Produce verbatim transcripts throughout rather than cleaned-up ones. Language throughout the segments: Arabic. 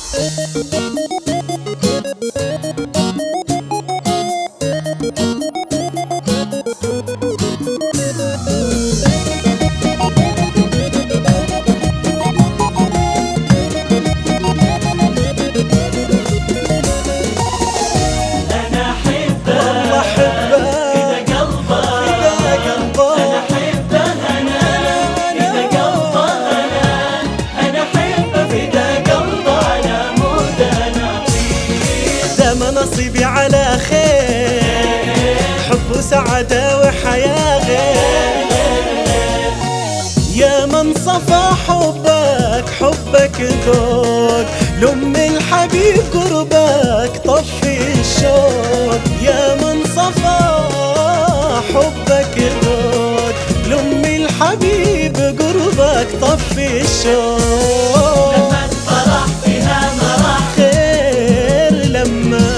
نصيبي على خير، حب وسعادة وحياة غير. يا من صفى حبك حبك ذوق، لأم الحبيب قربك طفي الشوق. يا من صفى حبك ذوق، لأم الحبيب قربك طفي الشوق. لما الفرح فيها مرح خير، لما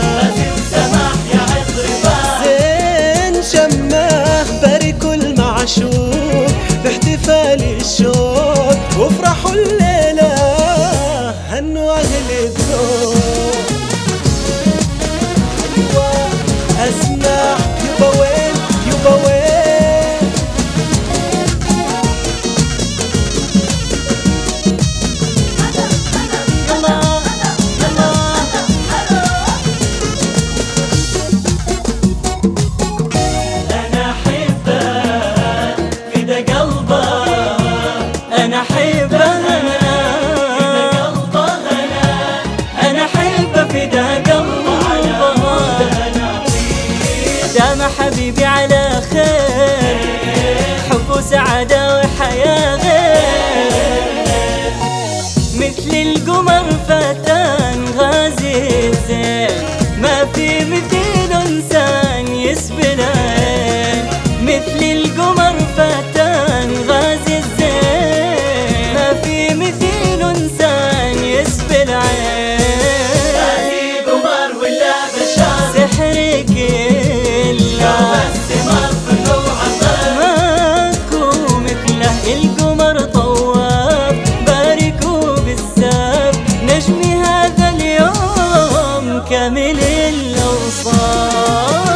باحتفال الشوق، وافرحوا الليلة هنوا أهل الذوق. أيوة أسمع يبا وين يبا وين، يلا يلا أنا أحبك فدا قلبك، أنا أحبك فدا قلبك، أنا أحبك فدا قلبك. دام حبيبي على خير، حب وسعادة وحياة غير. مثل القمر فتان غازي الزين، ما في مثيل إنسان يسبل عين. مثل القمر فتان غازي الزين، ما في مثيل إنسان يسبل عين. غازي قمر ولا بشر، سحرك إلا الثمر فنوع عطر، ماكو مثله القمر طواف. باركوا بالساب نجمي هذا اليوم كامل الأوصاف.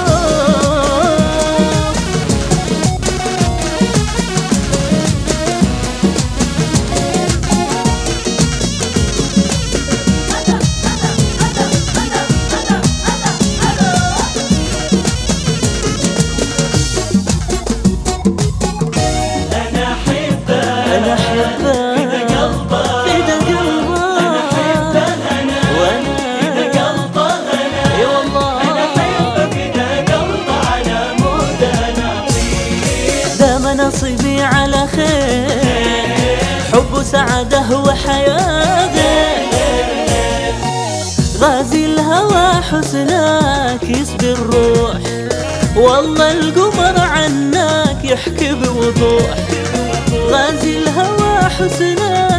نصيبي على خير، حب وسعادة وحياة غير. غازي الهوى حسناك يسبي الروح، والله القمر عناك يحكي بوضوح. غازي الهوى حسناك